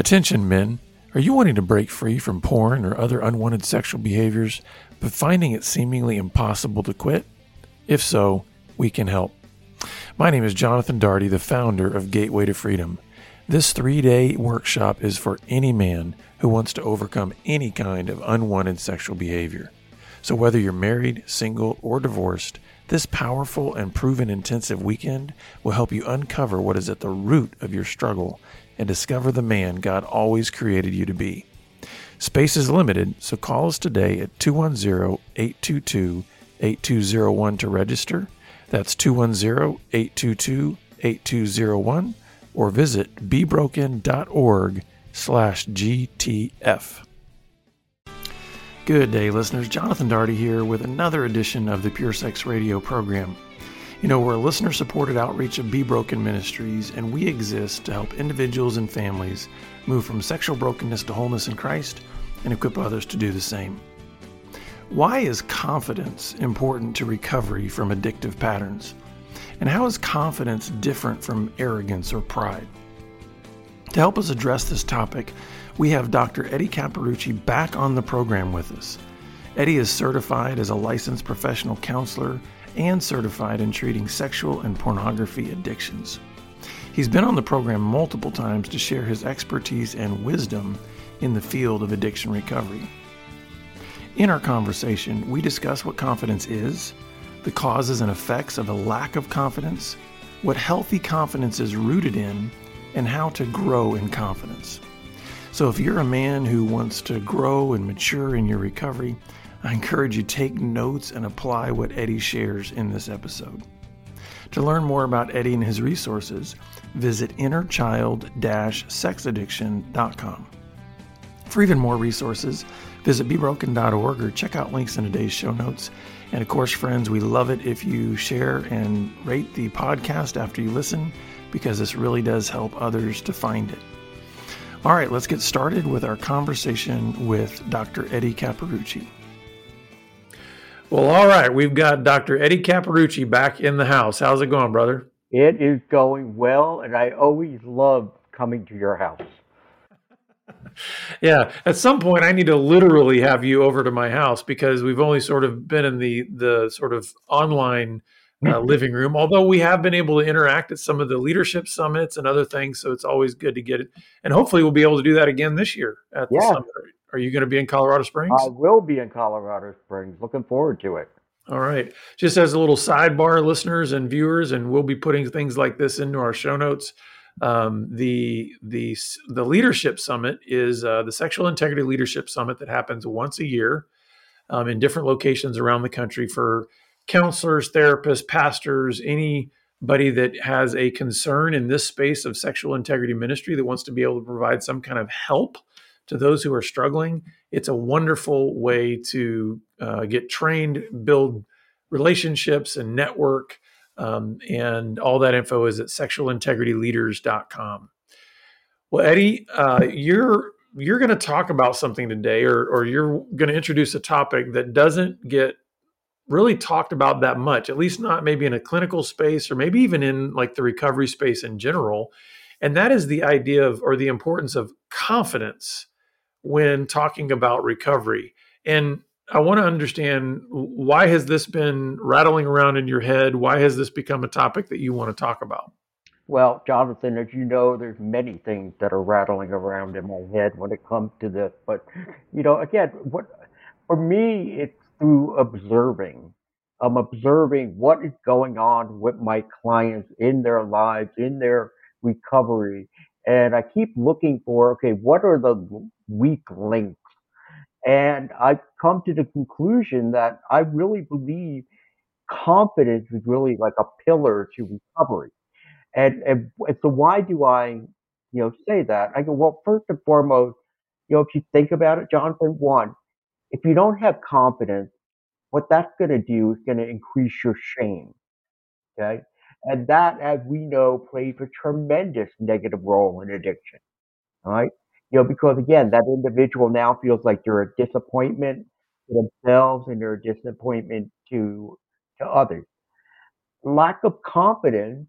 Attention men, are you wanting to break free from porn or other unwanted sexual behaviors, but finding it seemingly impossible to quit? If so, we can help. My name is Jonathan Daugherty, the founder of Gateway to Freedom. This 3-day workshop is for any man who wants to overcome any kind of unwanted sexual behavior. So whether you're married, single, or divorced, this powerful and proven intensive weekend will help you uncover what is at the root of your struggle and discover the man God always created you to be. Space is limited, so call us today at 210-822-8201 to register. That's 210-822-8201, or visit bebroken.org/GTF. Good day, listeners. Jonathan Daugherty here with another edition of the Pure Sex Radio program. You know, we're a listener-supported outreach of Be Broken Ministries, and we exist to help individuals and families move from sexual brokenness to wholeness in Christ and equip others to do the same. Why is confidence important to recovery from addictive patterns? And how is confidence different from arrogance or pride? To help us address this topic, we have Dr. Eddie Caparucci back on the program with us. Eddie is certified as a licensed professional counselor and certified in treating sexual and pornography addictions. He's been on the program multiple times to share his expertise and wisdom in the field of addiction recovery. In our conversation, we discuss what confidence is, the causes and effects of a lack of confidence, what healthy confidence is rooted in, and how to grow in confidence. So if you're a man who wants to grow and mature in your recovery, I encourage you to take notes and apply what Eddie shares in this episode. To learn more about Eddie and his resources, visit innerchild-sexaddiction.com. For even more resources, visit bebroken.org or check out links in today's show notes. And of course, friends, we love it if you share and rate the podcast after you listen, because this really does help others to find it. All right, let's get started with our conversation with Dr. Eddie Caparucci. Well, all right, we've got Dr. Eddie Caparucci back in the house. How's it going, brother? It is going well, and I always love coming to your house. Yeah, at some point I need to literally have you over to my house, because we've only sort of been in the sort of online living room, although we have been able to interact at some of the leadership summits and other things, so it's always good to get it. And hopefully we'll be able to do that again this year at the summit. Are you going to be in Colorado Springs? I will be in Colorado Springs. Looking forward to it. All right. Just as a little sidebar, listeners and viewers, and we'll be putting things like this into our show notes. The Leadership Summit is the Sexual Integrity Leadership Summit that happens once a year in different locations around the country for counselors, therapists, pastors, anybody that has a concern in this space of sexual integrity ministry that wants to be able to provide some kind of help to those who are struggling. It's a wonderful way to get trained, build relationships and network. And all that info is at sexualintegrityleaders.com. Well, Eddie, you're going to talk about something today, or you're going to introduce a topic that doesn't get really talked about that much, at least not maybe in a clinical space, or maybe even in like the recovery space in general. And that is the idea of, or the importance of confidence when talking about recovery. And I want to understand, why has this been rattling around in your head? Why has this become a topic that you want to talk about? Well, Jonathan, as you know, there's many things that are rattling around in my head when it comes to this. But, again, for me, it's through observing. I'm observing what is going on with my clients in their lives, in their recovery. And I keep looking for, okay, what are the weak links? And I've come to the conclusion that I really believe confidence is really like a pillar to recovery. And so why do I, say that? I go, well, first and foremost, if you think about it, Jonathan, one, if you don't have confidence, what that's going to do is going to increase your shame. Okay. And that, as we know, plays a tremendous negative role in addiction. All right. Because again, that individual now feels like they're a disappointment to themselves and they're a disappointment to others. Lack of confidence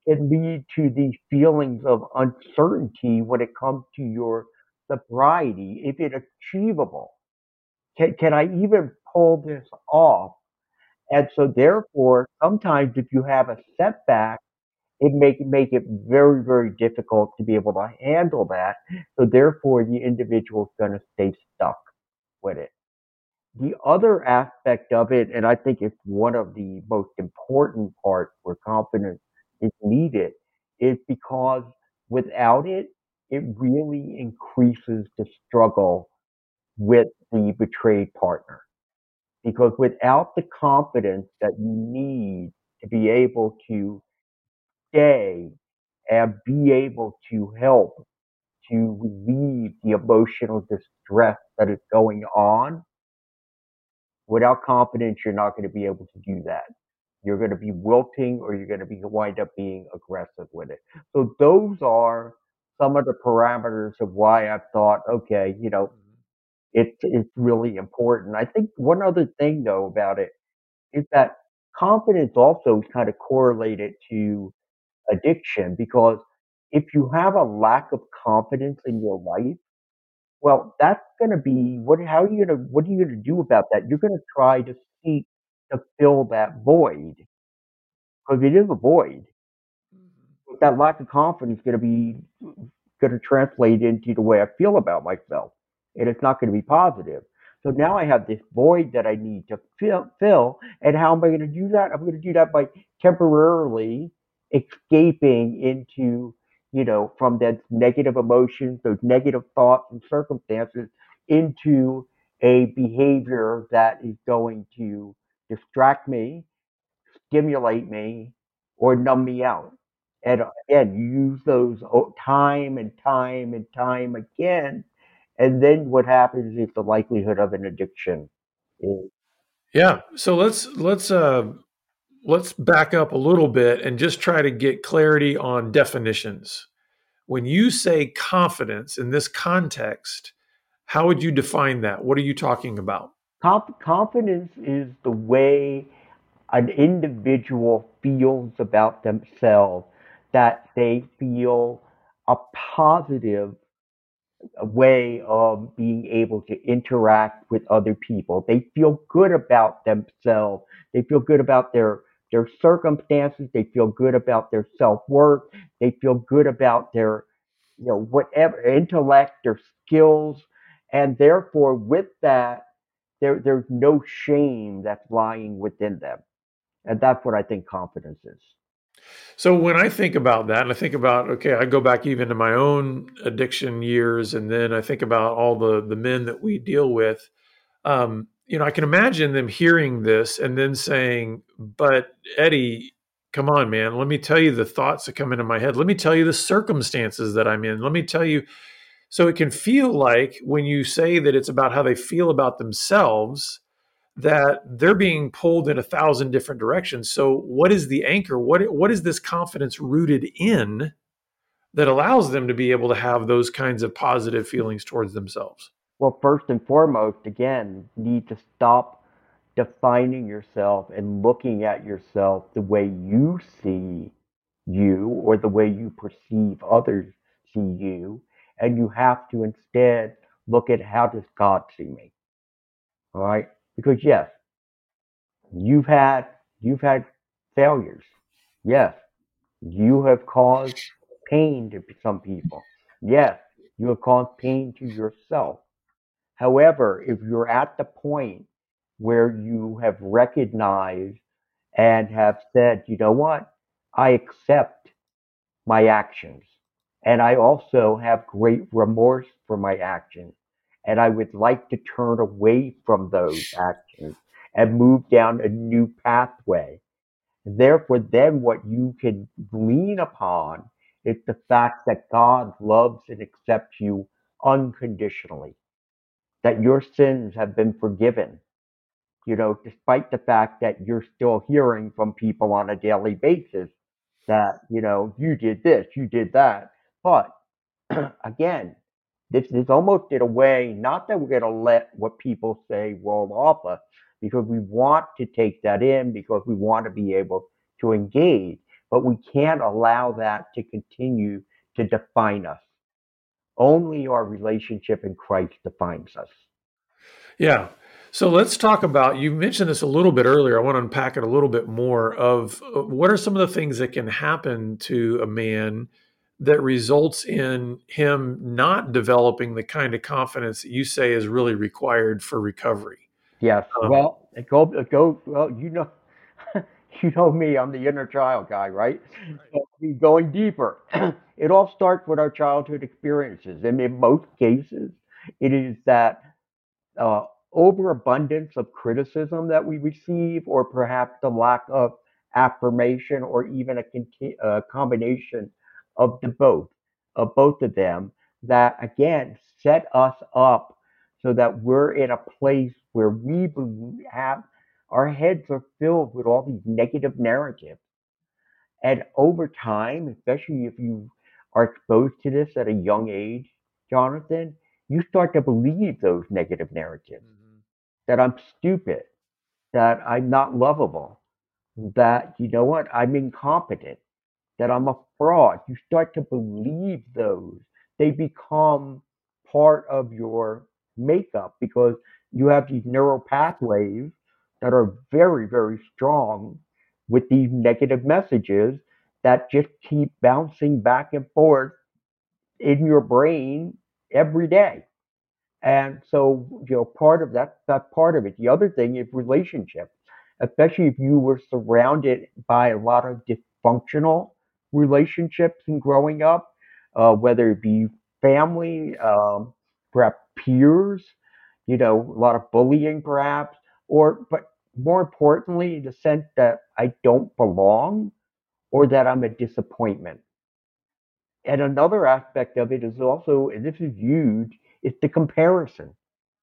can lead to these feelings of uncertainty when it comes to your sobriety. Is it achievable? Can I even pull this off? And so therefore, sometimes if you have a setback, it make it very, very difficult to be able to handle that. So therefore, the individual is going to stay stuck with it. The other aspect of it, and I think it's one of the most important parts where confidence is needed, is because without it, it really increases the struggle with the betrayed partner. Because without the confidence that you need to be able to stay and be able to help to relieve the emotional distress that is going on, without confidence, you're not going to be able to do that. You're going to be wilting or you're going to be wind up being aggressive with it. So those are some of the parameters of why I've thought, okay, it's really important. I think one other thing though about it is that confidence also is kind of correlated to addiction because if you have a lack of confidence in your life, well, that's going to be what are you going to do about that? You're going to try to seek to fill that void because it is a void. That lack of confidence is going to translate into the way I feel about myself, and it's not going to be positive. So now I have this void that I need to fill, and how am I going to do that? I'm going to do that by temporarily escaping into, from that negative emotions, those negative thoughts and circumstances, into a behavior that is going to distract me, stimulate me, or numb me out. And again, you use those time and time and time again, and then what happens is the likelihood of an addiction is. Yeah. So let's back up a little bit and just try to get clarity on definitions. When you say confidence in this context, how would you define that? What are you talking about? Confidence is the way an individual feels about themselves, that they feel a positive way of being able to interact with other people. They feel good about themselves. They feel good about their circumstances. They feel good about their self-worth. They feel good about their, whatever intellect, their skills. And therefore with that, there's no shame that's lying within them. And that's what I think confidence is. So when I think about that, and I think about, okay, I go back even to my own addiction years, and then I think about all the men that we deal with. I can imagine them hearing this and then saying, "But Eddie, come on, man. Let me tell you the thoughts that come into my head. Let me tell you the circumstances that I'm in. Let me tell you." So it can feel like when you say that it's about how they feel about themselves, that they're being pulled in a thousand different directions. So what is the anchor? What is this confidence rooted in that allows them to be able to have those kinds of positive feelings towards themselves? Well, first and foremost, again, you need to stop defining yourself and looking at yourself the way you see you or the way you perceive others see you. And you have to instead look at how does God see me? All right? Because yes, you've had you've had failures. Yes, you have caused pain to some people. Yes, you have caused pain to yourself. However, if you're at the point where you have recognized and have said, you know what, I accept my actions, and I also have great remorse for my actions, and I would like to turn away from those actions and move down a new pathway. Therefore, then what you can lean upon is the fact that God loves and accepts you unconditionally, that your sins have been forgiven, despite the fact that you're still hearing from people on a daily basis that, you did this, you did that. But again, this is almost in a way, not that we're going to let what people say roll off us, because we want to take that in, because we want to be able to engage. but we can't allow that to continue to define us. Only our relationship in Christ defines us. Yeah. So let's talk about, you mentioned this a little bit earlier. I want to unpack it a little bit more of what are some of the things that can happen to a man that results in him not developing the kind of confidence that you say is really required for recovery. Yes. Um, Well, well, you know me, I'm the inner child guy, right? So going deeper, it all starts with our childhood experiences. And in most cases, it is that uh, overabundance of criticism that we receive, or perhaps the lack of affirmation, or even a combination of both of them, that again set us up so that we're in a place where have our heads are filled with all these negative narratives. And over time, especially if you are exposed to this at a young age, Jonathan, you start to believe those negative narratives, that I'm stupid, that I'm not lovable, that, you know what, I'm incompetent, that I'm a fraud. You start to believe those. They become part of your makeup because you have these neural pathways that are very, very strong with these negative messages that just keep bouncing back and forth in your brain every day. And so, part of that's part of it. The other thing is relationships, especially if you were surrounded by a lot of dysfunctional relationships in growing up, whether it be family, perhaps peers, a lot of bullying, perhaps, but more importantly, the sense that I don't belong or that I'm a disappointment. And another aspect of it is also, and this is huge, is the comparison.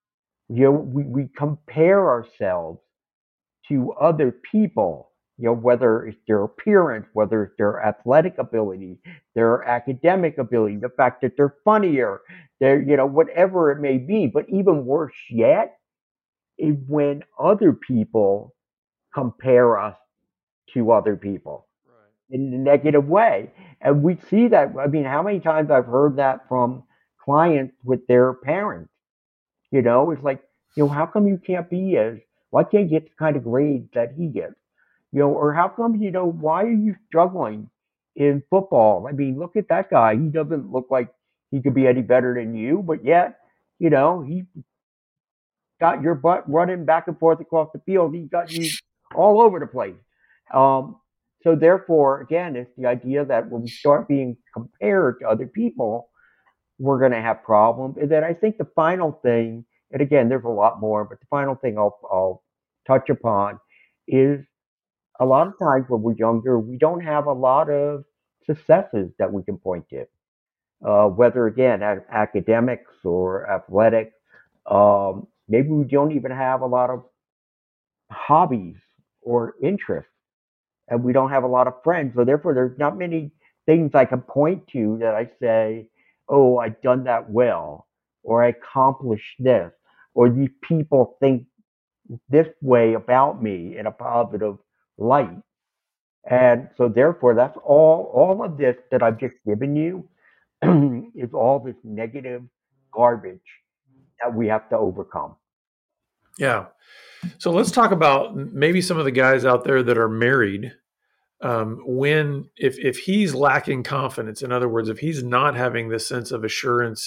We compare ourselves to other people, whether it's their appearance, whether it's their athletic ability, their academic ability, the fact that they're funnier, whatever it may be. But even worse yet is when other people compare us to other people in a negative way. And we see that. I mean, how many times I've heard that from clients with their parents? It's like, how come you can't be as, why can't you get the kind of grades that he gets? Or how come, why are you struggling in football? I mean, look at that guy. He doesn't look like he could be any better than you, but yet, he got your butt running back and forth across the field. He got you all over the place. Um, so therefore, again, it's the idea that when we start being compared to other people, we're going to have problems. And then I think the final thing, and again, there's a lot more, but the final thing I'll touch upon is a lot of times when we're younger, we don't have a lot of successes that we can point to, whether again, academics or athletics. Maybe we don't even have a lot of hobbies or interests, and we don't have a lot of friends. So therefore, there's not many things I can point to that I say, "Oh, I've done that well," or "I accomplished this," or "these people think this way about me in a positive light." And so therefore, that's all of this that I've just given you is all this negative garbage that we have to overcome. yeah. So let's talk about maybe some of the guys out there that are married. When if he's lacking confidence, in other words, if he's not having this sense of assurance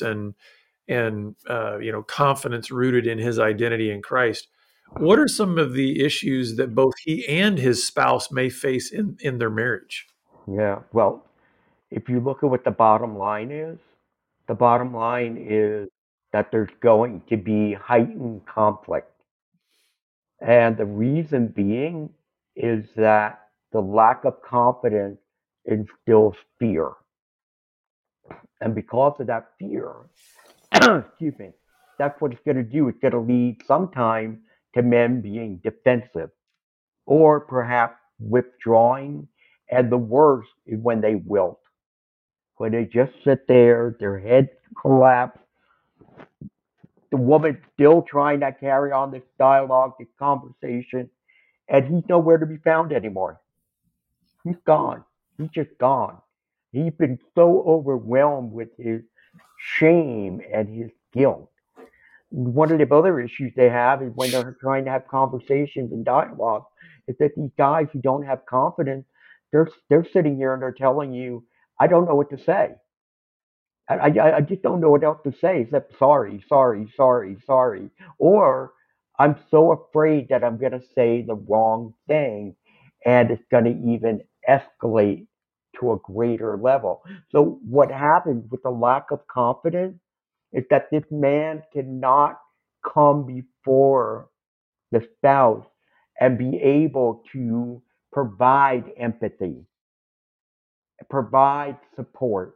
and confidence rooted in his identity in Christ, what are some of the issues that both he and his spouse may face in their marriage? Yeah. Well, if you look at what the bottom line is that there's going to be heightened conflict. And the reason being is that the lack of confidence instills fear. And because of that fear, excuse me, that's what it's going to do. It's going to lead sometime to men being defensive or perhaps withdrawing. And the worst is when they wilt, when they just sit there, their heads collapse, the woman's still trying to carry on this dialogue, this conversation, and he's nowhere to be found anymore. He's gone. He's just gone. He's been so overwhelmed with his shame and his guilt. One of the other issues they have is when they're trying to have conversations and dialogue, is that these guys who don't have confidence, they're sitting here and they're telling you, I don't know what to say. I just don't know what else to say except sorry, sorry, sorry, sorry. Or I'm so afraid that I'm going to say the wrong thing and it's going to even escalate to a greater level. So, what happens with the lack of confidence is that this man cannot come before the spouse and be able to provide empathy, provide support,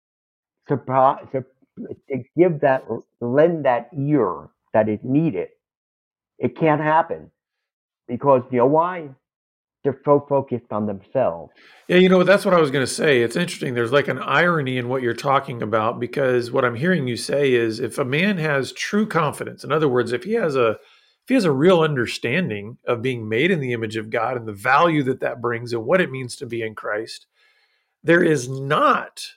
to give that, lend that ear that is needed. It can't happen because you know why? They're so focused on themselves. Yeah, that's what I was going to say. It's interesting. There's like an irony in what you're talking about because what I'm hearing you say is if a man has true confidence, in other words, if he has a real understanding of being made in the image of God and the value that that brings and what it means to be in Christ, there is not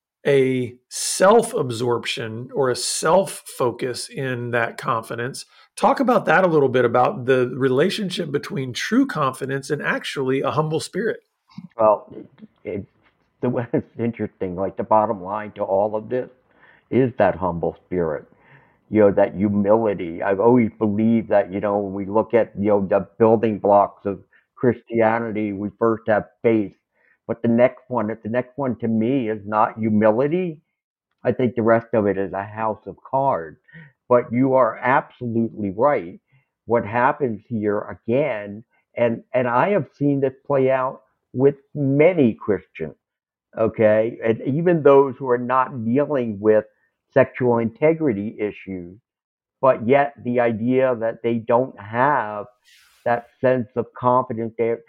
a self absorption or a self focus in that confidence. Talk about that a little bit about the relationship between true confidence and actually a humble spirit. Well, it, it's interesting. Like the bottom line to all of this is that humble spirit. That humility. I've always believed that, when we look at, the building blocks of Christianity, we first have faith. But if the next one to me is not humility, I think the rest of it is a house of cards. But you are absolutely right. What happens here again, and I have seen this play out with many Christians, okay, and even those who are not dealing with sexual integrity issues, but yet the idea that they don't have that sense of confidence there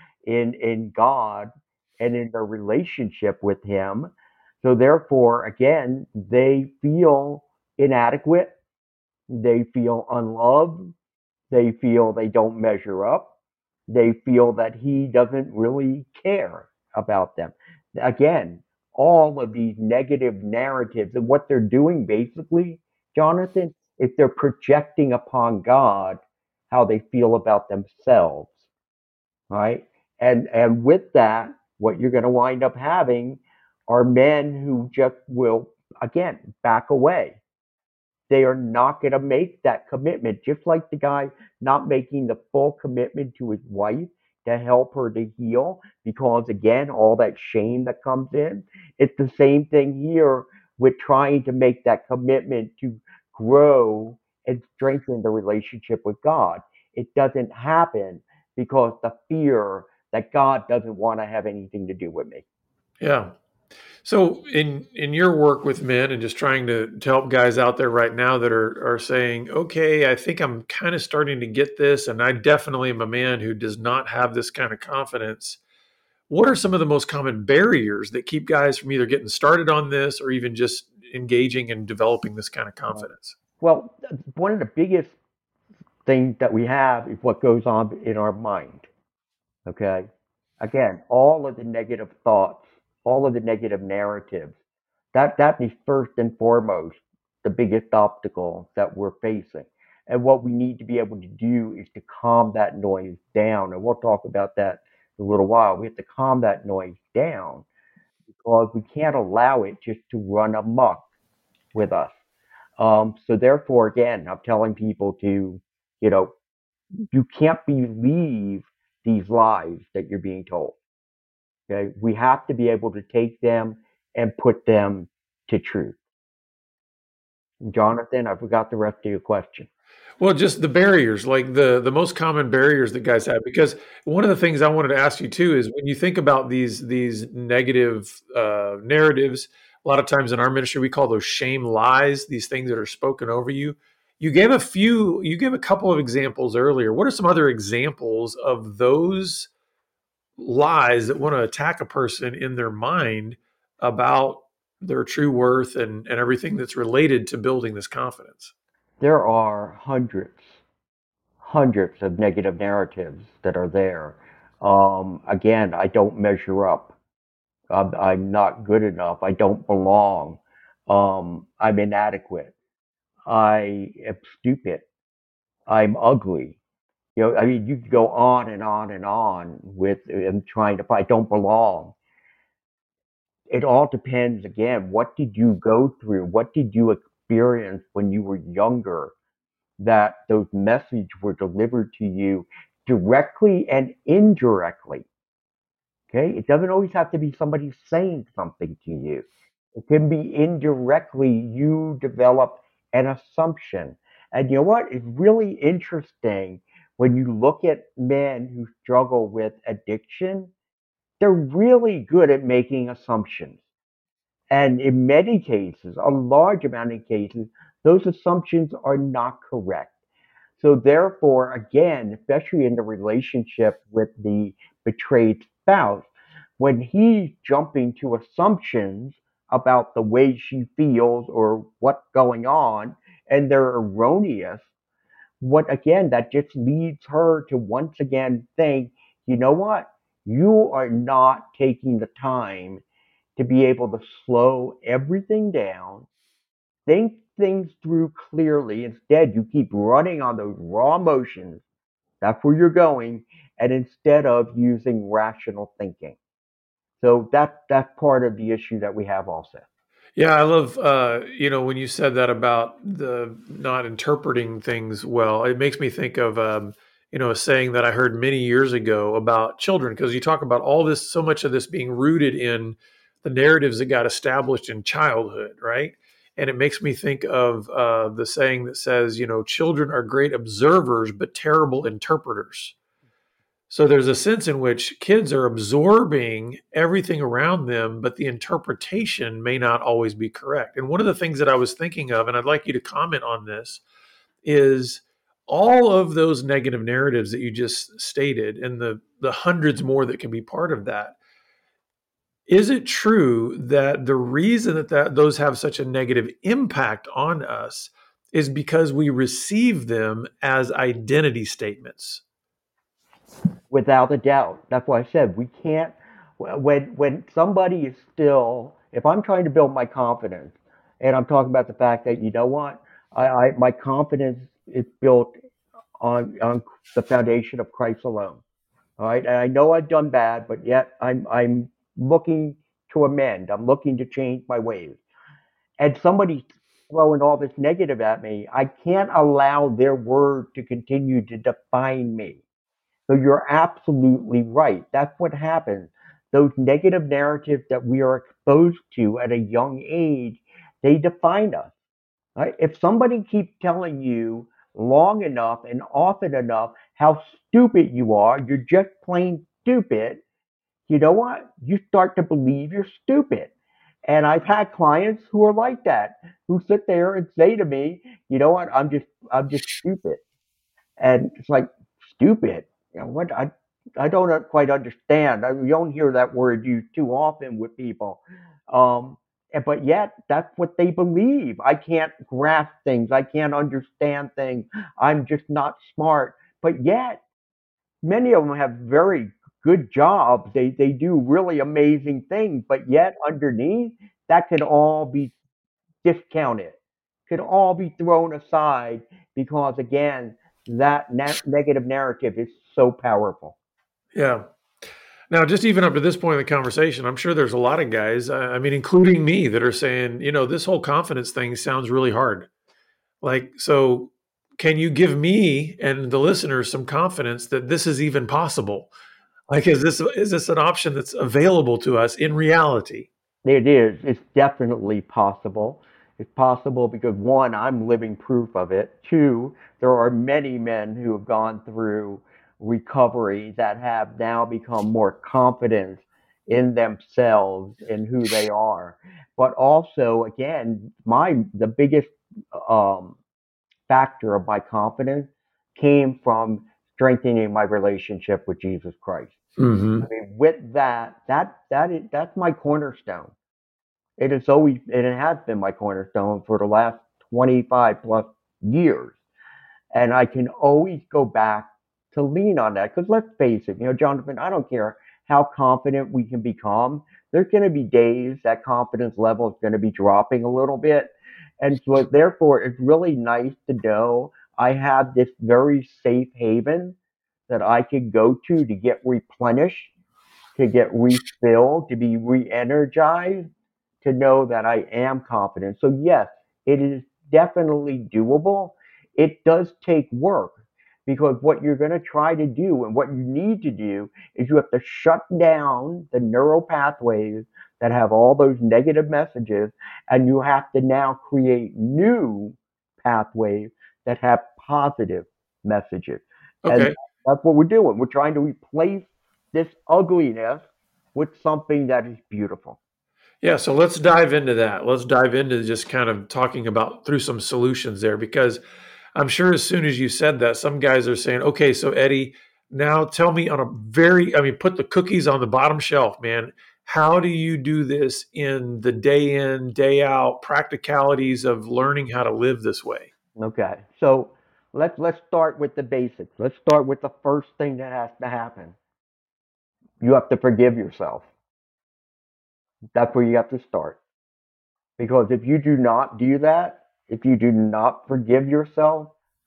in God and in their relationship with Him. So therefore, again, they feel inadequate, they feel unloved, they feel they don't measure up, they feel that He doesn't really care about them. Again, all of these negative narratives and what they're doing basically, Jonathan, is they're projecting upon God how they feel about themselves, right? And with that, what you're going to wind up having are men who just will again back away. They are not going to make that commitment, just like the guy not making the full commitment to his wife to help her to heal, because again, all that shame that comes in. It's the same thing here with trying to make that commitment to grow and strengthen the relationship with God. It doesn't happen because the fear that God doesn't want to have anything to do with me. Yeah. So in your work with men and just trying to help guys out there right now that are saying, okay, I think I'm kind of starting to get this, and I definitely am a man who does not have this kind of confidence. What are some of the most common barriers that keep guys from either getting started on this or even just engaging and developing this kind of confidence? Well, one of the biggest things that we have is what goes on in our mind. Okay. Again, all of the negative thoughts, all of the negative narratives, that is first and foremost the biggest obstacle that we're facing. And what we need to be able to do is to calm that noise down. And we'll talk about that in a little while. We have to calm that noise down because we can't allow it just to run amok with us. So therefore, again, I'm telling people to, you know, you can't believe these lies that you're being told. Okay, we have to be able to take them and put them to truth. Jonathan, I forgot the rest of your question. Well, just the barriers, like the most common barriers that guys have. Because one of the things I wanted to ask you too is when you think about these negative narratives, a lot of times in our ministry we call those shame lies. These things that are spoken over you. You gave a couple of examples earlier. What are some other examples of those lies that want to attack a person in their mind about their true worth and everything that's related to building this confidence? There are hundreds of negative narratives that are there. Again, I don't measure up. I'm not good enough. I don't belong. I'm inadequate. I am stupid. I'm ugly. I mean, you could go on and on and on with and trying to find, I don't belong. It all depends again. What did you go through? What did you experience when you were younger that those messages were delivered to you directly and indirectly? Okay. It doesn't always have to be somebody saying something to you. It can be indirectly you develop an assumption. And you know what? It's really interesting when you look at men who struggle with addiction, they're really good at making assumptions. And in many cases, a large amount of cases, those assumptions are not correct. So therefore, again, especially in the relationship with the betrayed spouse, when he's jumping to assumptions about the way she feels or what's going on, and they're erroneous, what again, that just leads her to once again think, you know what? You are not taking the time to be able to slow everything down, think things through clearly. Instead, you keep running on those raw emotions. That's where you're going. And instead of using rational thinking. So that's part of the issue that we have also. Yeah, I love when you said that about the not interpreting things well. It makes me think of a saying that I heard many years ago about children, because you talk about all this, so much of this being rooted in the narratives that got established in childhood, right? And it makes me think of the saying that says, children are great observers but terrible interpreters. So there's a sense in which kids are absorbing everything around them, but the interpretation may not always be correct. And one of the things that I was thinking of, and I'd like you to comment on this, is all of those negative narratives that you just stated and the hundreds more that can be part of that. Is it true that the reason that those have such a negative impact on us is because we receive them as identity statements? Without a doubt. That's why I said we can't. When somebody is still, if I'm trying to build my confidence, and I'm talking about the fact that you know what, my confidence is built on the foundation of Christ alone. All right, and I know I've done bad, but yet I'm looking to amend. I'm looking to change my ways. And somebody's throwing all this negative at me. I can't allow their word to continue to define me. So you're absolutely right. That's what happens. Those negative narratives that we are exposed to at a young age, they define us. Right? If somebody keeps telling you long enough and often enough how stupid you are, you're just plain stupid, you know what? You start to believe you're stupid. And I've had clients who are like that, who sit there and say to me, you know what? I'm just stupid. And it's like, stupid. What I don't quite understand. You don't hear that word used too often with people. But yet that's what they believe. I can't grasp things. I can't understand things. I'm just not smart. But yet many of them have very good jobs. They do really amazing things. But yet underneath, that can all be discounted, could all be thrown aside because, again, that negative narrative is so powerful. Yeah. Now, just even up to this point in the conversation, I'm sure there's a lot of guys, I mean, including me, that are saying, this whole confidence thing sounds really hard. Like, so can you give me and the listeners some confidence that this is even possible? Like, is this an option that's available to us in reality? It is. It's definitely possible. It's possible because one, I'm living proof of it. Two, there are many men who have gone through recovery that have now become more confident in themselves and who they are. But also, again, the biggest um, factor of my confidence came from strengthening my relationship with Jesus Christ. I Hmm. mean, with that's my cornerstone. It has been my cornerstone for the last 25 plus years. And I can always go back to lean on that. Because let's face it, Jonathan, I don't care how confident we can become. there's going to be days that confidence level is going to be dropping a little bit. And so, therefore, it's really nice to know I have this very safe haven that I could go to get replenished, to get refilled, to be re energized, to know that I am confident. So, yes, it is definitely doable. It does take work because what you're going to try to do and what you need to do is you have to shut down the neural pathways that have all those negative messages, and you have to now create new pathways that have positive messages. And Okay. that's what we're doing. We're trying to replace this ugliness with something that is beautiful. Yeah, so let's dive into that. Let's dive into just kind of talking about through some solutions there because I'm sure as soon as you said that, some guys are saying, okay, so Eddie, now tell me on a I mean, put the cookies on the bottom shelf, man. How do you do this in, day out practicalities of learning how to live this way? Okay, so let's start with the basics. Let's start with the first thing that has to happen. You have to forgive yourself. That's where you have to start. Because if you do not do that, if you do not forgive yourself,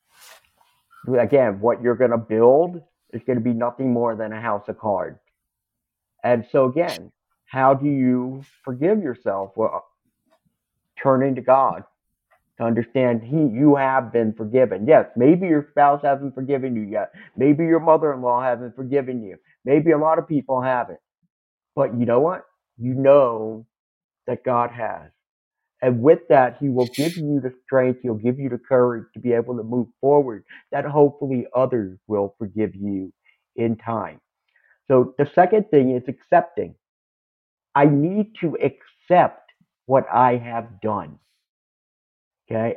again, what you're going to build is going to be nothing more than a house of cards. And so again, how do you forgive yourself? Well, turning to God to understand you have been forgiven. Yes, maybe your spouse hasn't forgiven you yet. Maybe your mother-in-law hasn't forgiven you. Maybe a lot of people haven't. But you know what? You know that God has. And with that, he will give you the strength, he'll give you the courage to be able to move forward, that hopefully others will forgive you in time. So the second thing is accepting. I need to accept what I have done. Okay.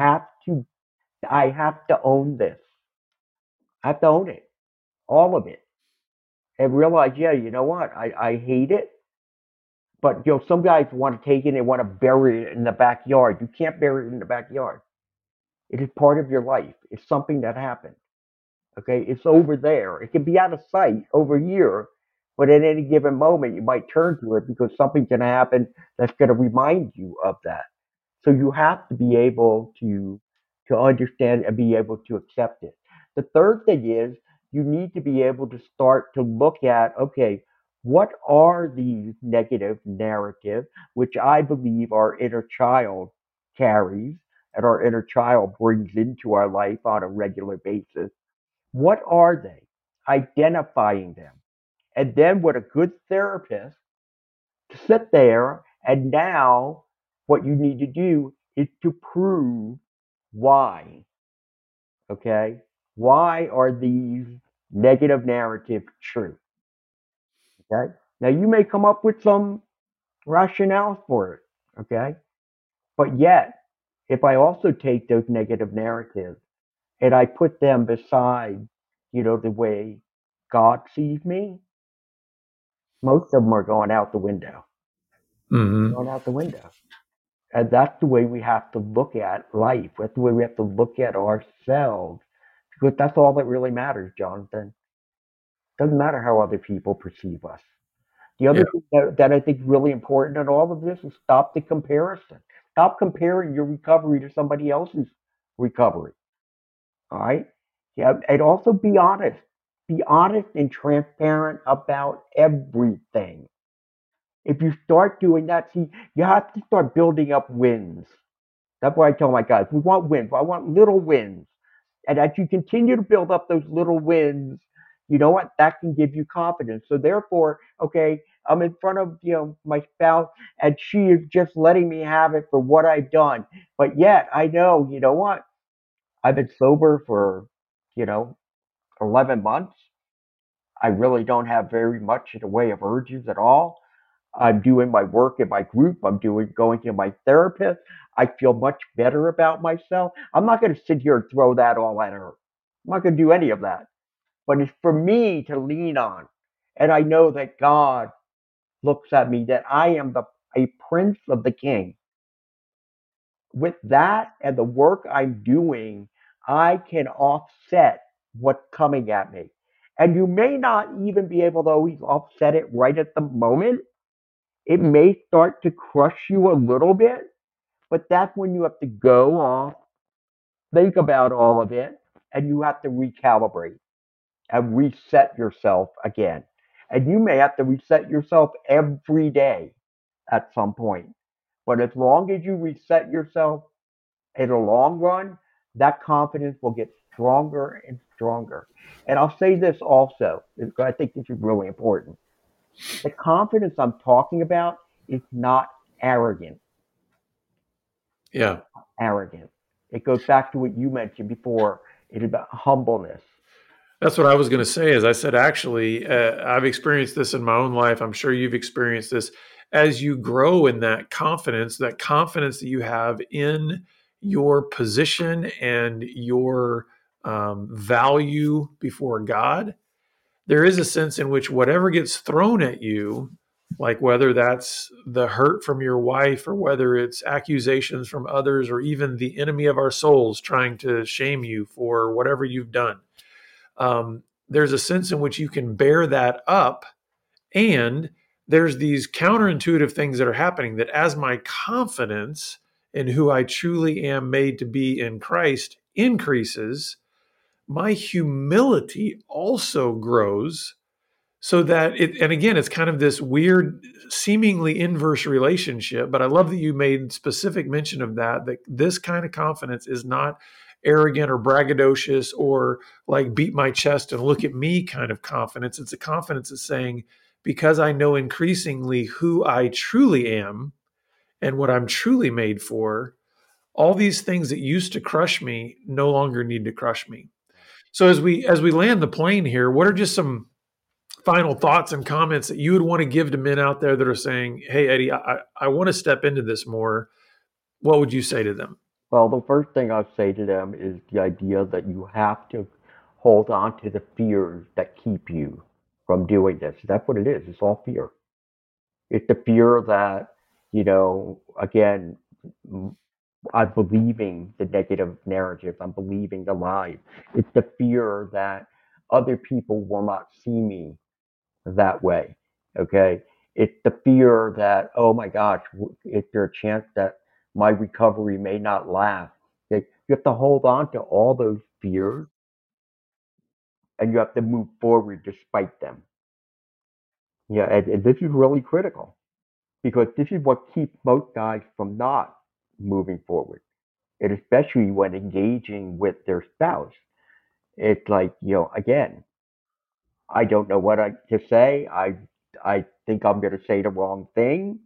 I have to own this. I have to own it. All of it. And realize, yeah, you know what? I hate it. But some guys want to take it and want to bury it in the backyard. You can't bury it in the backyard. It is part of your life. It's something that happened. Okay, it's over there. It can be out of sight over here, but at any given moment, you might turn to it because something's going to happen that's going to remind you of that. So you have to be able to understand and be able to accept it. The third thing is you need to be able to start to look at, okay, what are these negative narratives, which I believe our inner child carries and our inner child brings into our life on a regular basis. What are they? Identifying them. And then with a good therapist, to sit there and now what you need to do is to prove why. Okay? Why are these negative narratives true? Okay? Now you may come up with some rationale for it. Okay? But yet, if I also take those negative narratives and I put them beside, the way God sees me, most of them are going out the window. Hmm. Going out the window. And that's the way we have to look at life. That's the way we have to look at ourselves. Because that's all that really matters, Jonathan. It doesn't matter how other people perceive us. The Yeah. other thing that I think is really important in all of this is stop the comparison. Stop comparing your recovery to somebody else's recovery. All right? Yeah, and also be honest. Be honest and transparent about everything. If you start doing that, see, you have to start building up wins. That's what I tell my guys. We want wins. I want little wins. And as you continue to build up those little wins, you know what? That can give you confidence. So therefore, okay, I'm in front of, my spouse and she is just letting me have it for what I've done. But yet I know, you know what? I've been sober for, you know, 11 months. I really don't have very much in the way of urges at all. I'm doing my work in my group. Going to my therapist. I feel much better about myself. I'm not going to sit here and throw that all at her. I'm not going to do any of that. But it's for me to lean on. And I know that God looks at me, that I am a prince of the king. With that and the work I'm doing, I can offset what's coming at me. And you may not even be able to always offset it right at the moment, It may start to crush you a little bit, but that's when you have to go off, think about all of it, and you have to recalibrate and reset yourself again. And you may have to reset yourself every day at some point. But as long as you reset yourself in the long run, that confidence will get stronger and stronger. And I'll say this also, because I think this is really important. The confidence I'm talking about is not arrogant. Yeah. Arrogant. It goes back to what you mentioned before. It's about humbleness. That's what I was going to say. As I said, actually, I've experienced this in my own life. I'm sure you've experienced this. As you grow in that confidence that you have in your position and your value before God, there is a sense in which whatever gets thrown at you, like whether that's the hurt from your wife or whether it's accusations from others or even the enemy of our souls trying to shame you for whatever you've done, there's a sense in which you can bear that up. And there's these counterintuitive things that are happening that as my confidence in who I truly am made to be in Christ increases, my humility also grows so that it, and again, it's kind of this weird, seemingly inverse relationship. But I love that you made specific mention of that this kind of confidence is not arrogant or braggadocious or like beat my chest and look at me kind of confidence. It's a confidence that's saying, because I know increasingly who I truly am and what I'm truly made for, all these things that used to crush me no longer need to crush me. So as we land the plane here, what are just some final thoughts and comments that you would want to give to men out there that are saying, hey, Eddie, I want to step into this more? What would you say to them? Well, the first thing I'd say to them is the idea that you have to hold on to the fears that keep you from doing this. That's what it is. It's all fear. It's the fear that, again, I'm believing the negative narrative. I'm believing the lies. It's the fear that other people will not see me that way. Okay. It's the fear that, oh my gosh, is there a chance that my recovery may not last? Okay? You have to hold on to all those fears and you have to move forward despite them. Yeah. And this is really critical because this is what keeps most guys from not moving forward. And especially when engaging with their spouse. It's like, again, I don't know what to say. I think I'm going to say the wrong thing.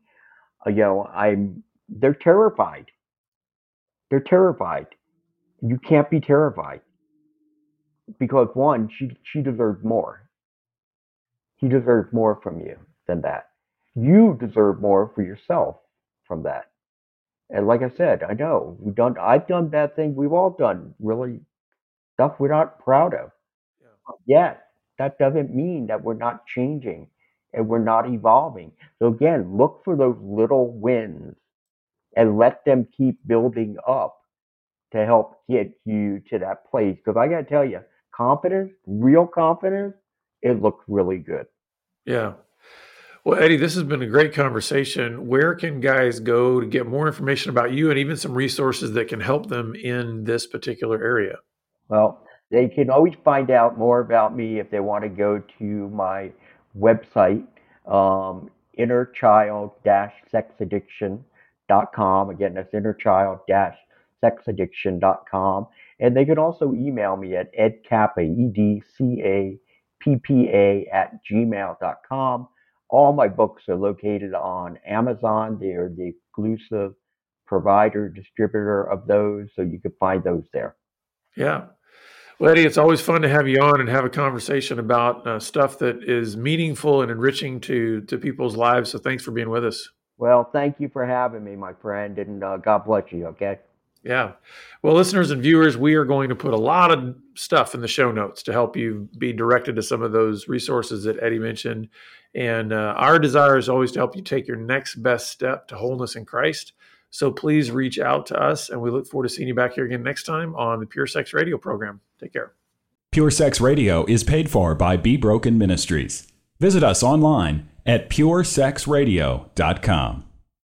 They're terrified. They're terrified. You can't be terrified because one, she deserves more. He deserves more from you than that. You deserve more for yourself from that. And like I said, I know I've done bad things. We've all done really stuff we're not proud of. Yet that doesn't mean that we're not changing and we're not evolving. So again, look for those little wins and let them keep building up to help get you to that place. Because I got to tell you, confidence, real confidence, it looks really good. Yeah. Well, Eddie, this has been a great conversation. Where can guys go to get more information about you and even some resources that can help them in this particular area? Well, they can always find out more about me if they want to go to my website, innerchild-sexaddiction.com. Again, that's innerchild-sexaddiction.com. And they can also email me at edcappa, EDCAPPA @gmail.com. All my books are located on Amazon. They are the exclusive provider, distributor of those, so you can find those there. Yeah. Well, Eddie, it's always fun to have you on and have a conversation about stuff that is meaningful and enriching to people's lives. So thanks for being with us. Well, thank you for having me, my friend, and God bless you, okay? Yeah. Well, listeners and viewers, we are going to put a lot of stuff in the show notes to help you be directed to some of those resources that Eddie mentioned. And our desire is always to help you take your next best step to wholeness in Christ. So please reach out to us, and we look forward to seeing you back here again next time on the Pure Sex Radio program. Take care. Pure Sex Radio is paid for by Be Broken Ministries. Visit us online at puresexradio.com.